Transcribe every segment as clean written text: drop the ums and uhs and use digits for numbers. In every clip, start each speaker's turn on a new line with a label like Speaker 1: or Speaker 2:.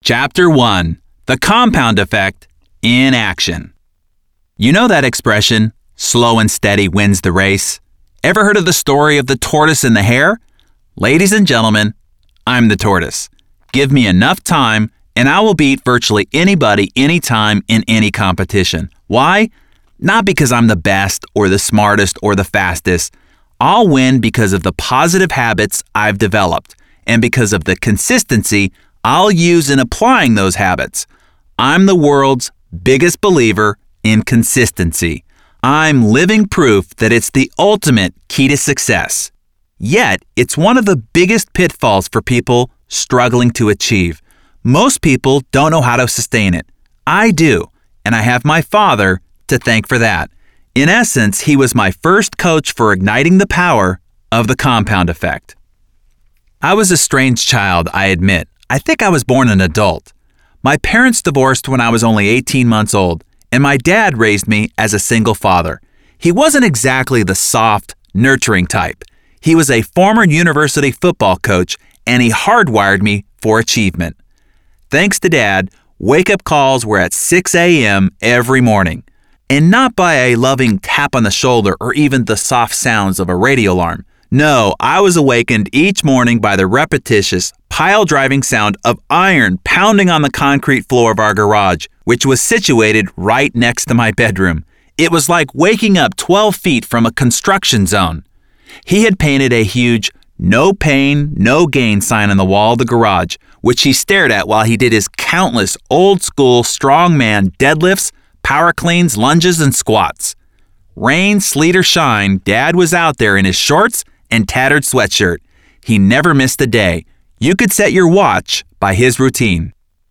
Speaker 1: Chapter 1. The Compound Effect in Action. You know that expression, slow and steady wins the race? Ever heard of the story of the tortoise and the hare? Ladies and gentlemen, I'm the tortoise. Give me enough time and I will beat virtually anybody, anytime, in any competition. Why? Not because I'm the best or the smartest or the fastest. I'll win because of the positive habits I've developed and because of the consistency I'll use in applying those habits. I'm the world's biggest believer in consistency. I'm living proof that it's the ultimate key to success. Yet, it's one of the biggest pitfalls for people struggling to achieve. Most people don't know how to sustain it. I do, and I have my father to thank for that. In essence, he was my first coach for igniting the power of the compound effect. I was a strange child, I admit. I think I was born an adult. My parents divorced when I was only 18 months old, and my dad raised me as a single father. He wasn't exactly the soft, nurturing type. He was a former university football coach, and he hardwired me for achievement. Thanks to Dad, wake-up calls were at 6 a.m. every morning, and not by a loving tap on the shoulder or even the soft sounds of a radio alarm. No, I was awakened each morning by the repetitious, pile-driving sound of iron pounding on the concrete floor of our garage, which was situated right next to my bedroom. It was like waking up 12 feet from a construction zone. He had painted a huge "No pain, no gain" sign on the wall of the garage, which he stared at while he did his countless old-school strongman deadlifts, power cleans, lunges, and squats. Rain, sleet, or shine, Dad was out there in his shorts and tattered sweatshirt. He never missed a day. You could set your watch by his routine.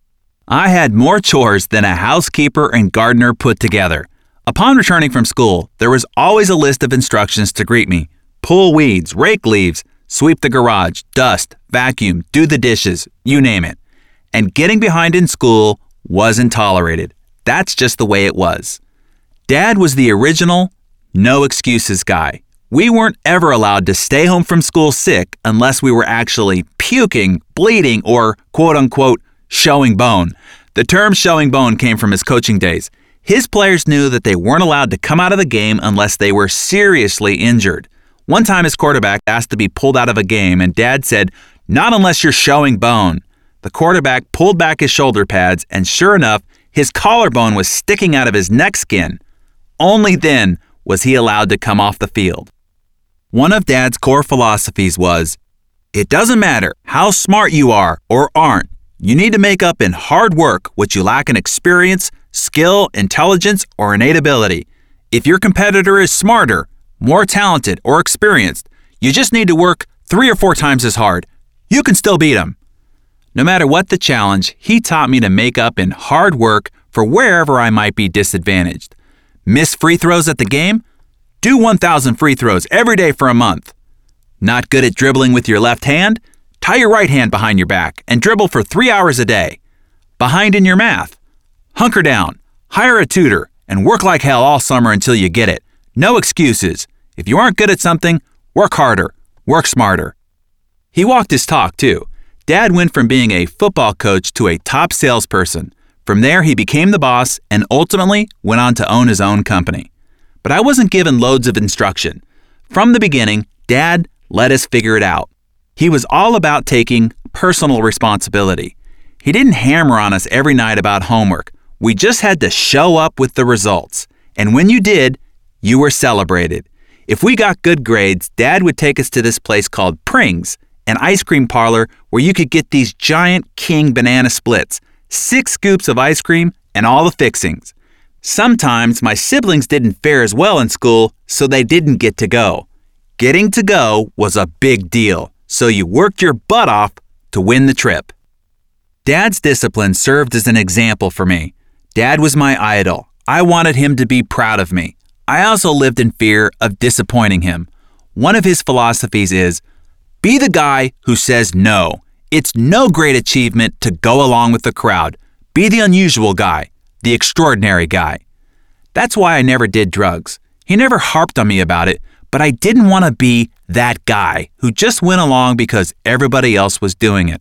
Speaker 1: I had more chores than a housekeeper and gardener put together. Upon returning from school, there was always a list of instructions to greet me. Pull weeds, rake leaves, sweep the garage, dust, vacuum, do the dishes, you name it. And getting behind in school wasn't tolerated. That's just the way it was. Dad was the original no excuses guy. We weren't ever allowed to stay home from school sick unless we were actually puking, bleeding, or quote-unquote showing bone. The term showing bone came from his coaching days. His players knew that they weren't allowed to come out of the game unless they were seriously injured. One time his quarterback asked to be pulled out of a game and Dad said, "Not unless you're showing bone." The quarterback pulled back his shoulder pads and sure enough, his collarbone was sticking out of his neck skin. Only then was he allowed to come off the field. One of Dad's core philosophies was, it doesn't matter how smart you are or aren't, you need to make up in hard work what you lack in experience, skill, intelligence, or innate ability. If your competitor is smarter, more talented, or experienced, you just need to work 3 or 4 times as hard. You can still beat them. No matter what the challenge, he taught me to make up in hard work for wherever I might be disadvantaged. Miss free throws at the game? Do 1,000 free throws every day for a month. Not good at dribbling with your left hand? Tie your right hand behind your back and dribble for 3 hours a day. Behind in your math? Hunker down, hire a tutor, and work like hell all summer until you get it. No excuses. If you aren't good at something, work harder, work smarter. He walked his talk too. Dad went from being a football coach to a top salesperson. From there, he became the boss and ultimately went on to own his own company. But I wasn't given loads of instruction. From the beginning, Dad let us figure it out. He was all about taking personal responsibility. He didn't hammer on us every night about homework. We just had to show up with the results. And when you did, you were celebrated. If we got good grades, Dad would take us to this place called Pring's, an ice cream parlor where you could get these giant king banana splits, 6 scoops of ice cream, and all the fixings. Sometimes my siblings didn't fare as well in school, so they didn't get to go. Getting to go was a big deal, so you worked your butt off to win the trip. Dad's discipline served as an example for me. Dad was my idol. I wanted him to be proud of me. I also lived in fear of disappointing him. One of his philosophies is, be the guy who says no. It's no great achievement to go along with the crowd. Be the unusual guy, the extraordinary guy. That's why I never did drugs. He never harped on me about it, but I didn't want to be that guy who just went along because everybody else was doing it.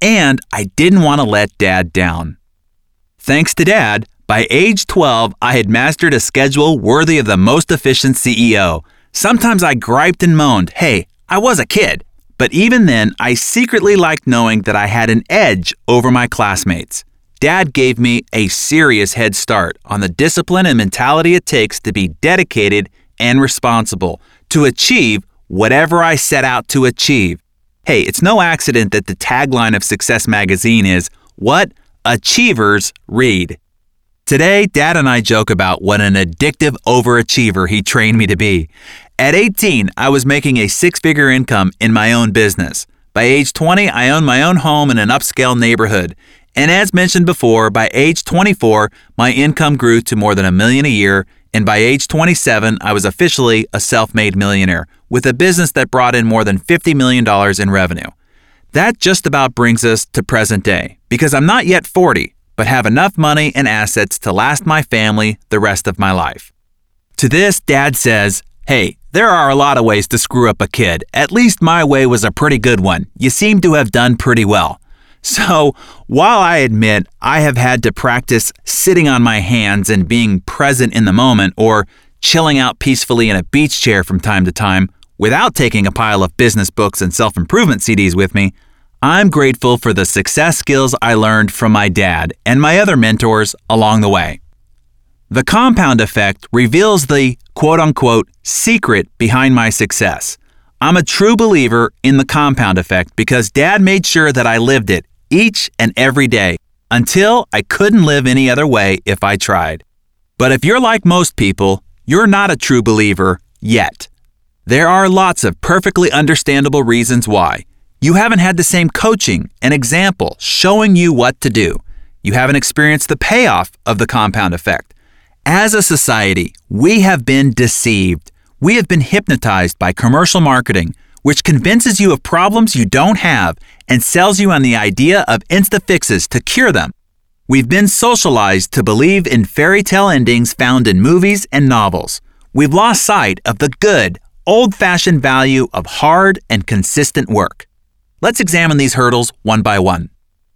Speaker 1: And I didn't want to let Dad down. Thanks to Dad, by age 12, I had mastered a schedule worthy of the most efficient CEO. Sometimes I griped and moaned, hey, I was a kid. But even then, I secretly liked knowing that I had an edge over my classmates. Dad gave me a serious head start on the discipline and mentality it takes to be dedicated and responsible, to achieve whatever I set out to achieve. Hey, it's no accident that the tagline of Success Magazine is, "What Achievers Read." Today, Dad and I joke about what an addictive overachiever he trained me to be. At 18, I was making a six-figure income in my own business. By age 20, I owned my own home in an upscale neighborhood. And as mentioned before, by age 24, my income grew to more than $1 million a year. And by age 27, I was officially a self-made millionaire with a business that brought in more than $50 million in revenue. That just about brings us to present day, because I'm not yet 40, but have enough money and assets to last my family the rest of my life. To this, Dad says, hey, there are a lot of ways to screw up a kid. At least my way was a pretty good one. You seem to have done pretty well. So, while I admit I have had to practice sitting on my hands and being present in the moment, or chilling out peacefully in a beach chair from time to time without taking a pile of business books and self-improvement CDs with me, I'm grateful for the success skills I learned from my dad and my other mentors along the way. The compound effect reveals the quote-unquote secret behind my success. I'm a true believer in the compound effect because Dad made sure that I lived it each and every day until I couldn't live any other way if I tried. But if you're like most people, you're not a true believer yet. There are lots of perfectly understandable reasons why. You haven't had the same coaching and example showing you what to do. You haven't experienced the payoff of the compound effect. As a society, we have been deceived. We have been hypnotized by commercial marketing, which convinces you of problems you don't have and sells you on the idea of insta-fixes to cure them. We've been socialized to believe in fairy tale endings found in movies and novels. We've lost sight of the good, old-fashioned value of hard and consistent work. Let's examine these hurdles one by one.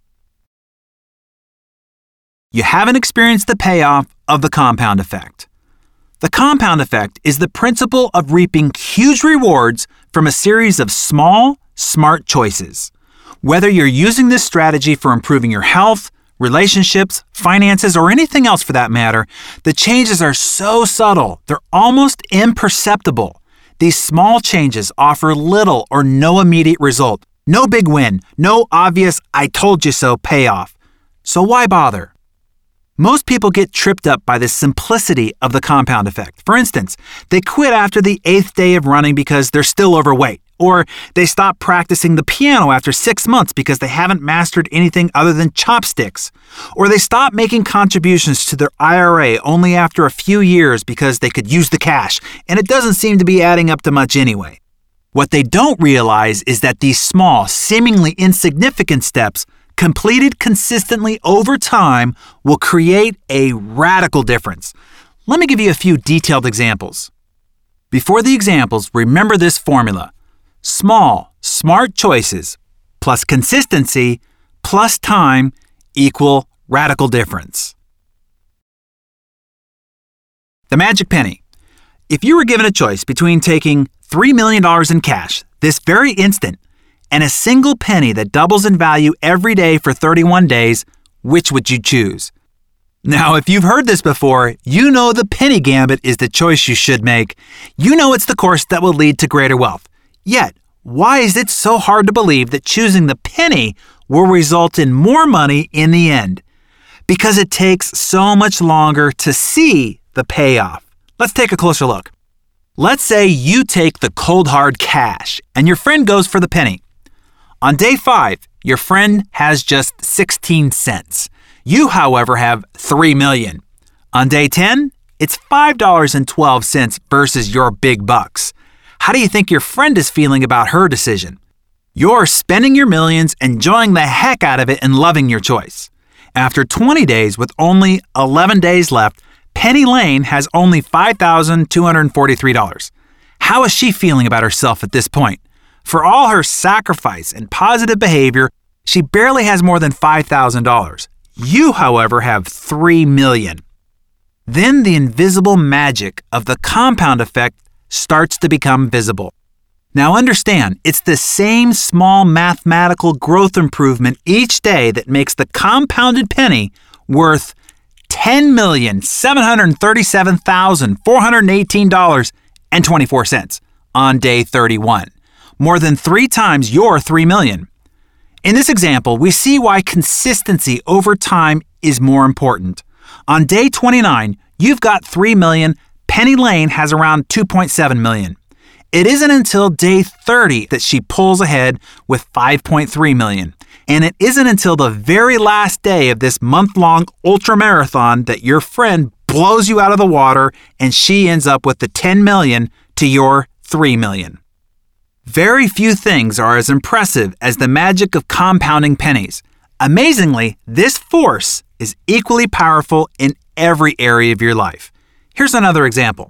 Speaker 1: You haven't experienced the payoff of the compound effect. The compound effect is the principle of reaping huge rewards from a series of small, smart choices. Whether you're using this strategy for improving your health, relationships, finances, or anything else for that matter, the changes are so subtle, they're almost imperceptible. These small changes offer little or no immediate result, no big win, no obvious "I told you so" payoff. So why bother? Most people get tripped up by the simplicity of the compound effect. For instance, they quit after the 8th day of running because they're still overweight, or they stop practicing the piano after 6 months because they haven't mastered anything other than chopsticks, or they stop making contributions to their IRA only after a few years because they could use the cash, and it doesn't seem to be adding up to much anyway. What they don't realize is that these small, seemingly insignificant steps completed consistently over time will create a radical difference. Let me give you a few detailed examples. Before the examples, remember this formula. Small, smart choices plus consistency plus time equal radical difference. The magic penny. If you were given a choice between taking $3 million in cash this very instant and a single penny that doubles in value every day for 31 days, which would you choose? Now, if you've heard this before, you know the penny gambit is the choice you should make. You know it's the course that will lead to greater wealth. Yet, why is it so hard to believe that choosing the penny will result in more money in the end? Because it takes so much longer to see the payoff. Let's take a closer look. Let's say you take the cold hard cash and your friend goes for the penny. On day 5, your friend has just 16 cents. You, however, have $3 million. On day 10, it's $5.12 versus your big bucks. How do you think your friend is feeling about her decision? You're spending your millions, enjoying the heck out of it, and loving your choice. After 20 days with only 11 days left, Penny Lane has only $5,243. How is she feeling about herself at this point? For all her sacrifice and positive behavior, She barely has more than $5,000. You, however, have $3 million. Then the invisible magic of the compound effect starts to become visible. Now understand, it's the same small mathematical growth improvement each day that makes the compounded penny worth $10,737,418.24 on day 31, more than 3 times your $3 million. In this example, we see why consistency over time is more important. On day 29, you've got $3 million. Penny Lane has around $2.7 million. It isn't until day 30 that she pulls ahead with $5.3 million. And it isn't until the very last day of this month-long ultramarathon that your friend blows you out of the water and she ends up with the $10 million to your $3 million. Very few things are as impressive as the magic of compounding pennies. Amazingly, this force is equally powerful in every area of your life. Here's another example.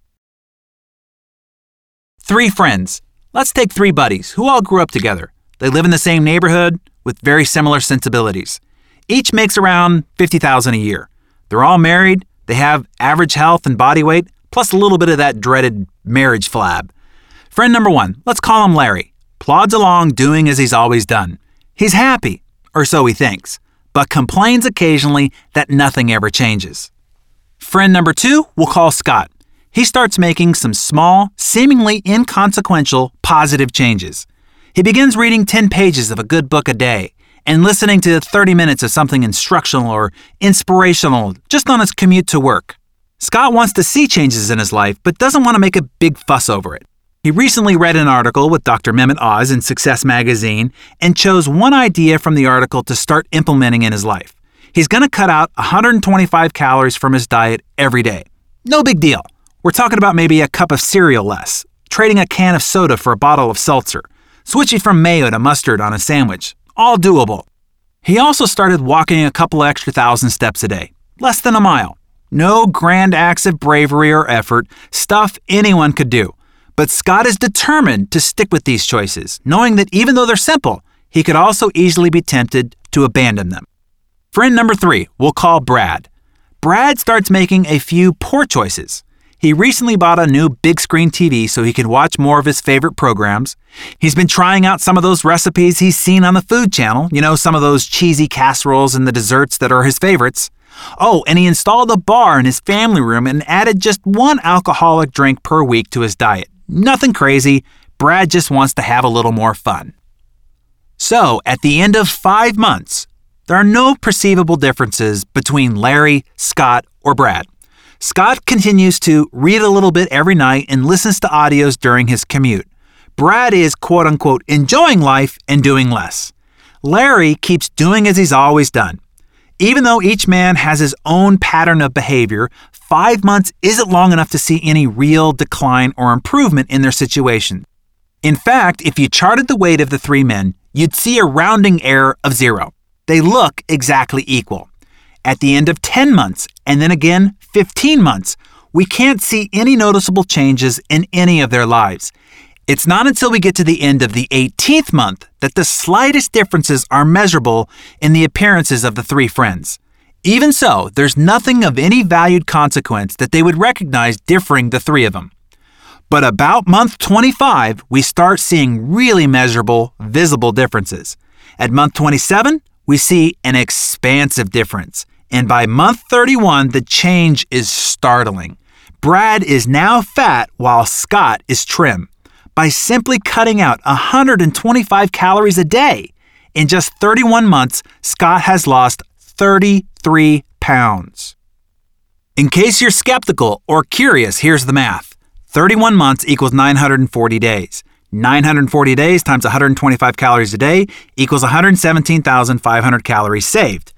Speaker 1: 3 friends. Let's take 3 buddies who all grew up together. They live in the same neighborhood with very similar sensibilities. Each makes around $50,000 a year. They're all married. They have average health and body weight, plus a little bit of that dreaded marriage flab. Friend number 1, let's call him Larry, plods along doing as he's always done. He's happy, or so he thinks, but complains occasionally that nothing ever changes. Friend number 2, we'll call Scott. He starts making some small, seemingly inconsequential, positive changes. He begins reading 10 pages of a good book a day and listening to 30 minutes of something instructional or inspirational just on his commute to work. Scott wants to see changes in his life, but doesn't want to make a big fuss over it. He recently read an article with Dr. Mehmet Oz in Success Magazine and chose one idea from the article to start implementing in his life. He's going to cut out 125 calories from his diet every day. No big deal. We're talking about maybe a cup of cereal less, trading a can of soda for a bottle of seltzer, switching from mayo to mustard on a sandwich. All doable. He also started walking a couple extra thousand steps a day, less than a mile. No grand acts of bravery or effort, stuff anyone could do. But Scott is determined to stick with these choices, knowing that even though they're simple, he could also easily be tempted to abandon them. Friend number 3, we'll call Brad. Brad starts making a few poor choices. He recently bought a new big screen TV so he can watch more of his favorite programs. He's been trying out some of those recipes he's seen on the Food Channel, some of those cheesy casseroles and the desserts that are his favorites. Oh, and he installed a bar in his family room and added just 1 alcoholic drink per week to his diet. Nothing crazy. Brad just wants to have a little more fun. So, at the end of 5 months, there are no perceivable differences between Larry, Scott, or Brad. Scott continues to read a little bit every night and listens to audios during his commute. Brad is, quote-unquote, enjoying life and doing less. Larry keeps doing as he's always done. Even though each man has his own pattern of behavior, 5 months isn't long enough to see any real decline or improvement in their situation. In fact, if you charted the weight of the 3 men, you'd see a rounding error of 0. They look exactly equal. At the end of 10 months, and then again 15 months, we can't see any noticeable changes in any of their lives. It's not until we get to the end of the 18th month that the slightest differences are measurable in the appearances of the 3 friends. Even so, there's nothing of any valued consequence that they would recognize differing the 3 of them. But about month 25, we start seeing really measurable, visible differences. At month 27, we see an expansive difference. And by month 31, the change is startling. Brad is now fat while Scott is trim. By simply cutting out 125 calories a day. In just 31 months, Scott has lost 33 pounds. In case you're skeptical or curious, here's the math. 31 months equals 940 days. 940 days times 125 calories a day equals 117,500 calories saved.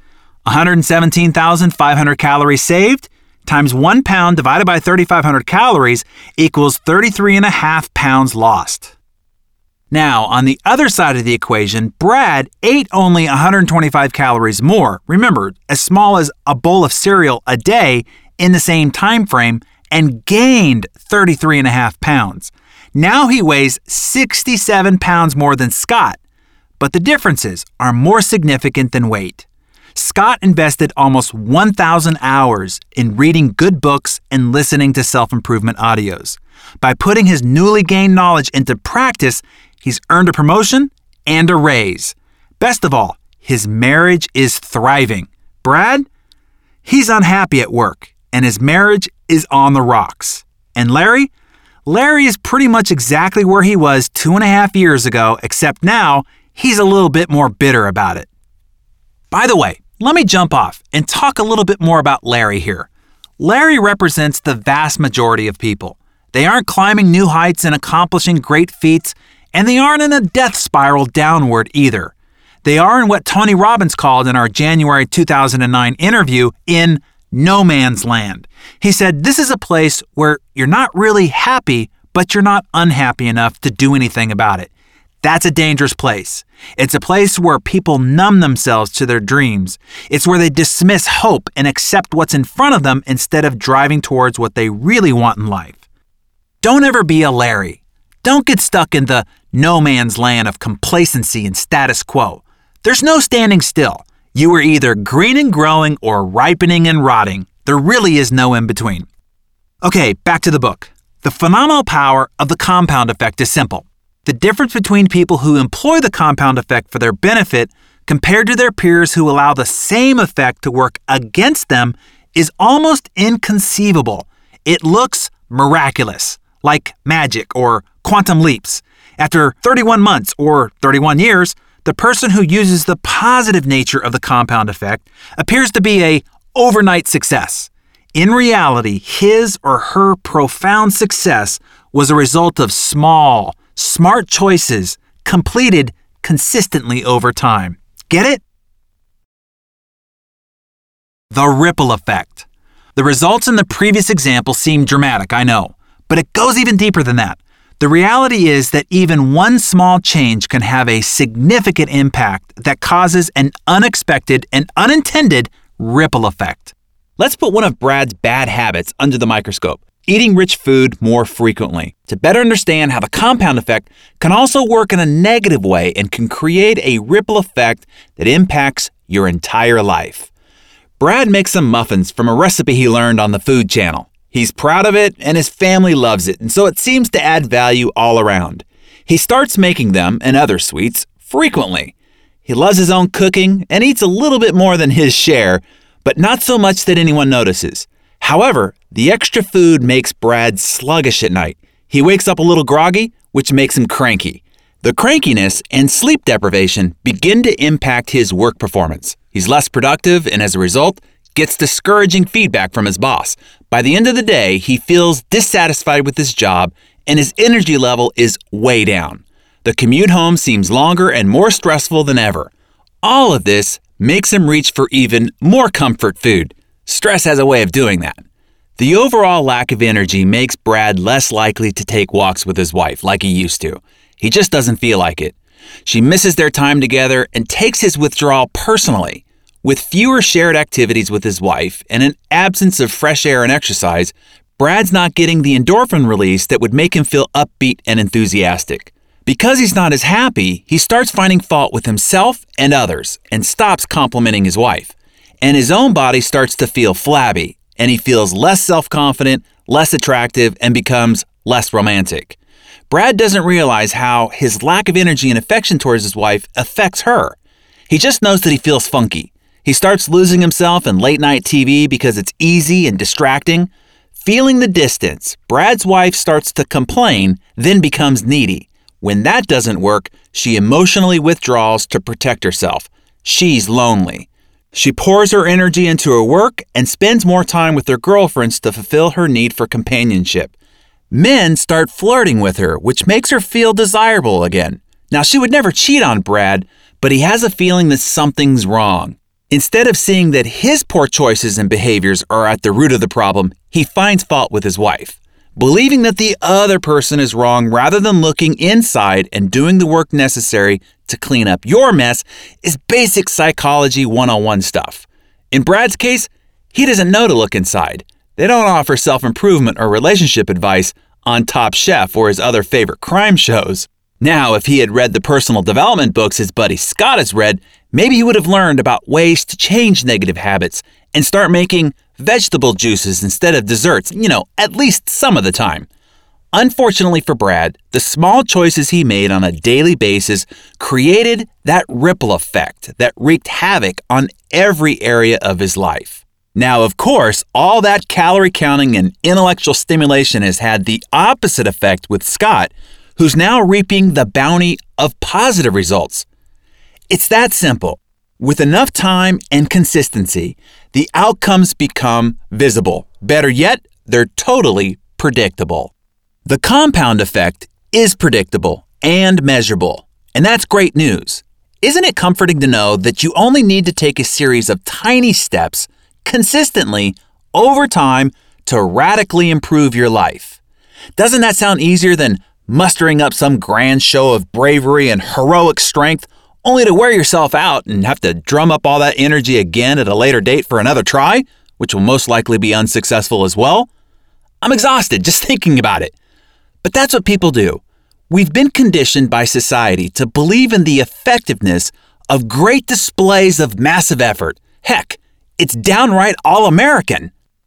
Speaker 1: 117,500 calories saved times 1 pound divided by 3,500 calories equals 33.5 pounds lost. Now, on the other side of the equation, Brad ate only 125 calories more, remember, as small as a bowl of cereal a day in the same time frame, and gained 33.5 pounds. Now he weighs 67 pounds more than Scott, but the differences are more significant than weight. Scott invested almost 1,000 hours in reading good books and listening to self-improvement audios. By putting his newly gained knowledge into practice, he's earned a promotion and a raise. Best of all, his marriage is thriving. Brad? He's unhappy at work, and his marriage is on the rocks. And Larry? Larry is pretty much exactly where he was 2.5 years ago, except now he's a little bit more bitter about it. By the way, let me jump off and talk a little bit more about Larry here. Larry represents the vast majority of people. They aren't climbing new heights and accomplishing great feats, and they aren't in a death spiral downward either. They are in what Tony Robbins called in our January 2009 interview in no man's land. He said, this is a place where you're not really happy, but you're not unhappy enough to do anything about it. That's a dangerous place. It's a place where people numb themselves to their dreams. It's where they dismiss hope and accept what's in front of them instead of driving towards what they really want in life. Don't ever be a Larry. Don't get stuck in the no man's land of complacency and status quo. There's no standing still. You are either green and growing or ripening and rotting. There really is no in between. Okay, back to the book. The phenomenal power of the compound effect is simple. The difference between people who employ the compound effect for their benefit compared to their peers who allow the same effect to work against them is almost inconceivable. It looks miraculous, like magic or quantum leaps. After 31 months or 31 years, the person who uses the positive nature of the compound effect appears to be an overnight success. In reality, his or her profound success was a result of small, smart choices completed consistently over time. Get it? The ripple effect. The results in the previous example seem dramatic, I know, but it goes even deeper than that. The reality is that even one small change can have a significant impact that causes an unexpected and unintended ripple effect. Let's put one of Brad's bad habits under the microscope, eating rich food more frequently, to better understand how the compound effect can also work in a negative way and can create a ripple effect that impacts your entire life. Brad makes some muffins from a recipe he learned on the Food Channel. He's proud of it and his family loves it, and so it seems to add value all around. He starts making them and other sweets frequently. He loves his own cooking and eats a little bit more than his share, but not so much that anyone notices. However, the extra food makes Brad sluggish at night. He wakes up a little groggy, which makes him cranky. The crankiness and sleep deprivation begin to impact his work performance. He's less productive and as a result, gets discouraging feedback from his boss. By the end of the day, he feels dissatisfied with his job and his energy level is way down. The commute home seems longer and more stressful than ever. All of this makes him reach for even more comfort food. Stress has a way of doing that. The overall lack of energy makes Brad less likely to take walks with his wife like he used to. He just doesn't feel like it. She misses their time together and takes his withdrawal personally. With fewer shared activities with his wife and an absence of fresh air and exercise, Brad's not getting the endorphin release that would make him feel upbeat and enthusiastic. Because he's not as happy, he starts finding fault with himself and others and stops complimenting his wife. And his own body starts to feel flabby, and he feels less self-confident, less attractive, and becomes less romantic. Brad doesn't realize how his lack of energy and affection towards his wife affects her. He just knows that he feels funky. He starts losing himself in late-night TV because it's easy and distracting. Feeling the distance, Brad's wife starts to complain, then becomes needy. When that doesn't work, she emotionally withdraws to protect herself. She's lonely. She pours her energy into her work and spends more time with her girlfriends to fulfill her need for companionship. Men start flirting with her, which makes her feel desirable again. Now, she would never cheat on Brad, but he has a feeling that something's wrong. Instead of seeing that his poor choices and behaviors are at the root of the problem, he finds fault with his wife. Believing that the other person is wrong rather than looking inside and doing the work necessary to clean up your mess is basic psychology 101 stuff. In Brad's case, he doesn't know to look inside. They don't offer self-improvement or relationship advice on Top Chef or his other favorite crime shows. Now, if he had read the personal development books his buddy Scott has read, maybe he would have learned about ways to change negative habits and start making vegetable juices instead of desserts, at least some of the time. Unfortunately for Brad, the small choices he made on a daily basis created that ripple effect that wreaked havoc on every area of his life. Now, of course, all that calorie counting and intellectual stimulation has had the opposite effect with Scott, who's now reaping the bounty of positive results. It's that simple. With enough time and consistency, the outcomes become visible. Better yet, they're totally predictable. The compound effect is predictable and measurable, and that's great news. Isn't it comforting to know that you only need to take a series of tiny steps consistently over time to radically improve your life? Doesn't that sound easier than mustering up some grand show of bravery and heroic strength only to wear yourself out and have to drum up all that energy again at a later date for another try, which will most likely be unsuccessful as well? I'm exhausted just thinking about it. But that's what people do. We've been conditioned by society to believe in the effectiveness of great displays of massive effort. Heck, it's downright all-American.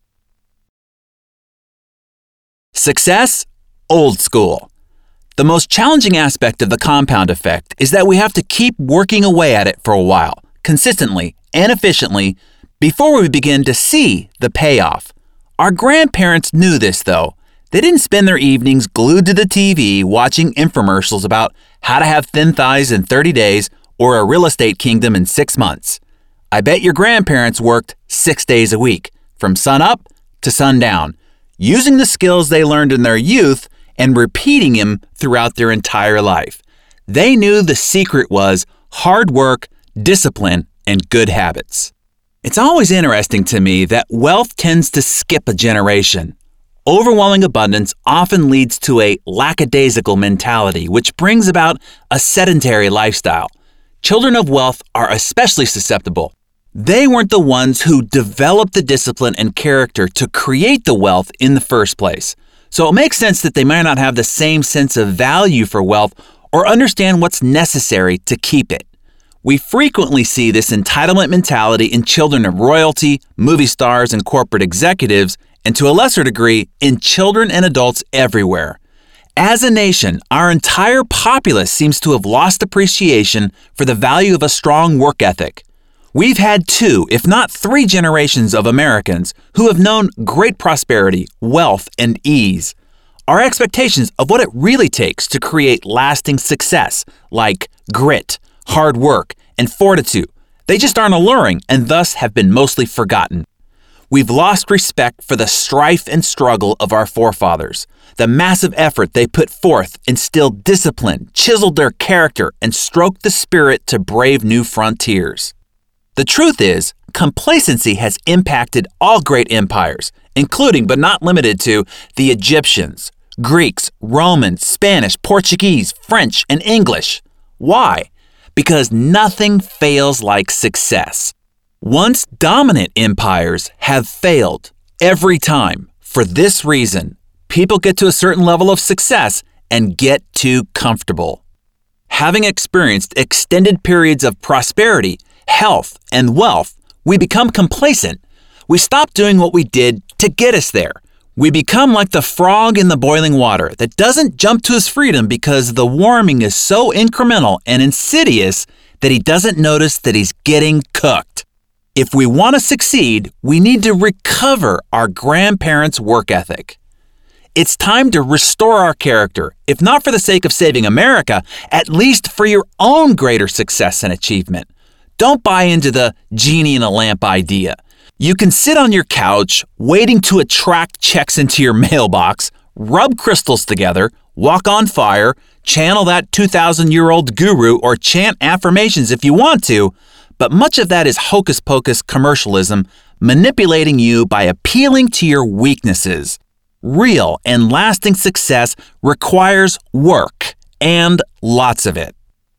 Speaker 1: Success, old school. The most challenging aspect of the compound effect is that we have to keep working away at it for a while, consistently and efficiently, before we begin to see the payoff. Our grandparents knew this, though. They didn't spend their evenings glued to the TV watching infomercials about how to have thin thighs in 30 days or a real estate kingdom in 6 months. I bet your grandparents worked 6 days a week, from sun up to sundown, using the skills they learned in their youth and repeating them throughout their entire life. They knew the secret was hard work, discipline, and good habits. It's always interesting to me that wealth tends to skip a generation. Overwhelming abundance often leads to a lackadaisical mentality, which brings about a sedentary lifestyle. Children of wealth are especially susceptible. They weren't the ones who developed the discipline and character to create the wealth in the first place. So it makes sense that they might not have the same sense of value for wealth or understand what's necessary to keep it. We frequently see this entitlement mentality in children of royalty, movie stars, and corporate executives, and to a lesser degree, in children and adults everywhere. As a nation, our entire populace seems to have lost appreciation for the value of a strong work ethic. We've had 2, if not 3 generations of Americans who have known great prosperity, wealth, and ease. Our expectations of what it really takes to create lasting success, like grit, hard work, and fortitude, they just aren't alluring and thus have been mostly forgotten. We've lost respect for the strife and struggle of our forefathers. The massive effort they put forth instilled discipline, chiseled their character, and stroked the spirit to brave new frontiers. The truth is, complacency has impacted all great empires, including but not limited to the Egyptians, Greeks, Romans, Spanish, Portuguese, French, and English. Why? Because nothing fails like success. Once dominant empires have failed every time. For this reason, people get to a certain level of success and get too comfortable. Having experienced extended periods of prosperity, health, and wealth, we become complacent. We stop doing what we did to get us there. We become like the frog in the boiling water that doesn't jump to his freedom because the warming is so incremental and insidious that he doesn't notice that he's getting cooked. If we want to succeed, we need to recover our grandparents' work ethic. It's time to restore our character, if not for the sake of saving America, at least for your own greater success and achievement. Don't buy into the genie in a lamp idea. You can sit on your couch, waiting to attract checks into your mailbox, rub crystals together, walk on fire, channel that 2,000-year-old guru, or chant affirmations if you want to, but much of that is hocus-pocus commercialism, manipulating you by appealing to your weaknesses. Real and lasting success requires work, and lots of it.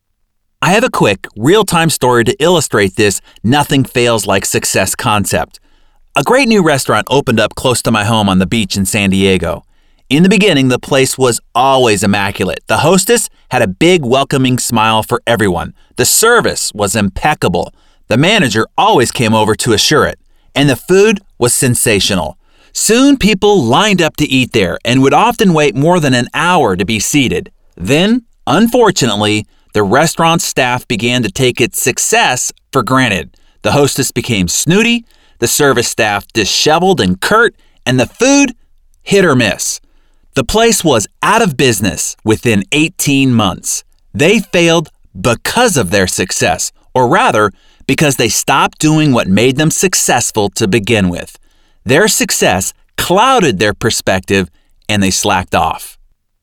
Speaker 1: I have a quick, real-time story to illustrate this nothing fails like success concept. A great new restaurant opened up close to my home on the beach in San Diego. In the beginning, the place was always immaculate. The hostess had a big welcoming smile for everyone. The service was impeccable. The manager always came over to assure it. And the food was sensational. Soon people lined up to eat there and would often wait more than an hour to be seated. Then, unfortunately, the restaurant staff began to take its success for granted. The hostess became snooty, the service staff disheveled and curt, and the food hit or miss. The place was out of business within 18 months. They failed because of their success, or rather, because they stopped doing what made them successful to begin with. Their success clouded their perspective, and they slacked off.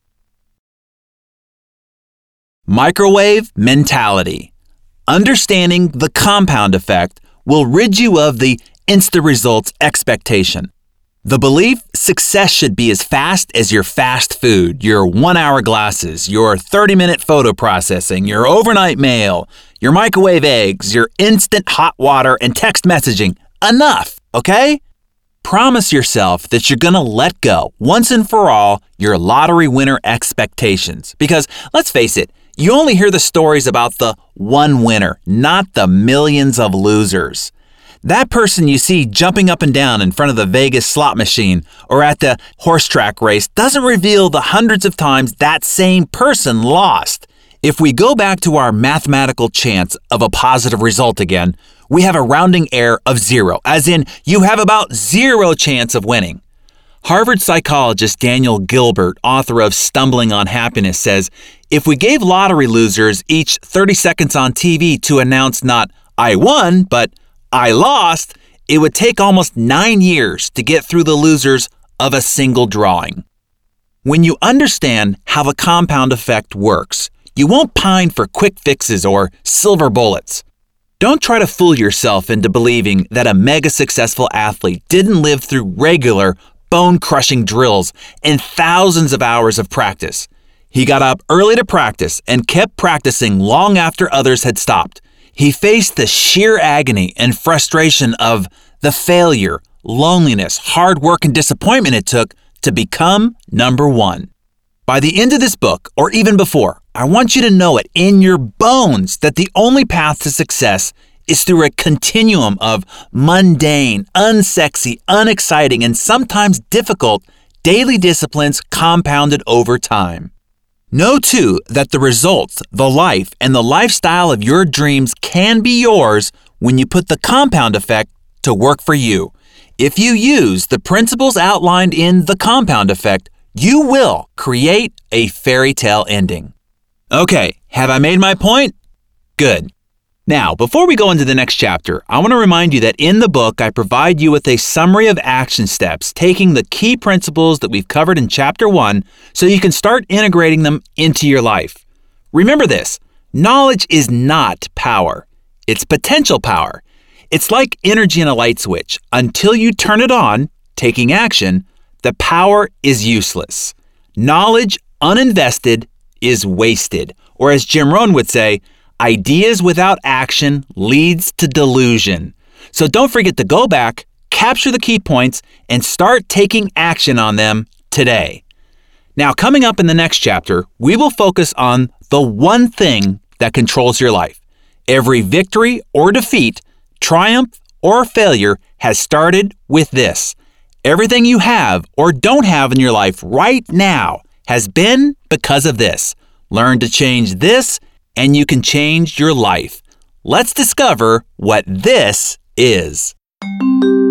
Speaker 1: Microwave mentality. Understanding the compound effect will rid you of the instant results expectation. The belief success should be as fast as your fast food, your 1-hour glasses, your 30-minute photo processing, your overnight mail, your microwave eggs, your instant hot water, and text messaging. Enough, okay? Promise yourself that you're going to let go, once and for all, your lottery winner expectations. Because, let's face it, you only hear the stories about the one winner, not the millions of losers. That person you see jumping up and down in front of the Vegas slot machine or at the horse track race doesn't reveal the hundreds of times that same person lost. If we go back to our mathematical chance of a positive result again, we have a rounding error of 0, as in you have about 0 chance of winning. Harvard psychologist Daniel Gilbert, author of Stumbling on Happiness, says, if we gave lottery losers each 30 seconds on TV to announce not "I won," but "I lost," it would take almost 9 years to get through the losers of a single drawing. When you understand how the compound effect works, you won't pine for quick fixes or silver bullets. Don't try to fool yourself into believing that a mega successful athlete didn't live through regular, bone-crushing drills and thousands of hours of practice. He got up early to practice and kept practicing long after others had stopped. He faced the sheer agony and frustration of the failure, loneliness, hard work, and disappointment it took to become number one. By the end of this book, or even before, I want you to know it in your bones that the only path to success is through a continuum of mundane, unsexy, unexciting, and sometimes difficult daily disciplines compounded over time. Know, too, that the results, the life, and the lifestyle of your dreams can be yours when you put the compound effect to work for you. If you use the principles outlined in the compound effect, you will create a fairy tale ending. Okay, have I made my point? Good. Now, before we go into the next chapter, I want to remind you that in the book, I provide you with a summary of action steps, taking the key principles that we've covered in Chapter 1 so you can start integrating them into your life. Remember this, knowledge is not power. It's potential power. It's like energy in a light switch. Until you turn it on, taking action, the power is useless. Knowledge uninvested is wasted. Or as Jim Rohn would say, ideas without action leads to delusion. So don't forget to go back, capture the key points, and start taking action on them today. Now, coming up in the next chapter, we will focus on the one thing that controls your life. Every victory or defeat, triumph or failure has started with this. Everything you have or don't have in your life right now has been because of this. Learn to change this, and you can change your life. Let's discover what this is.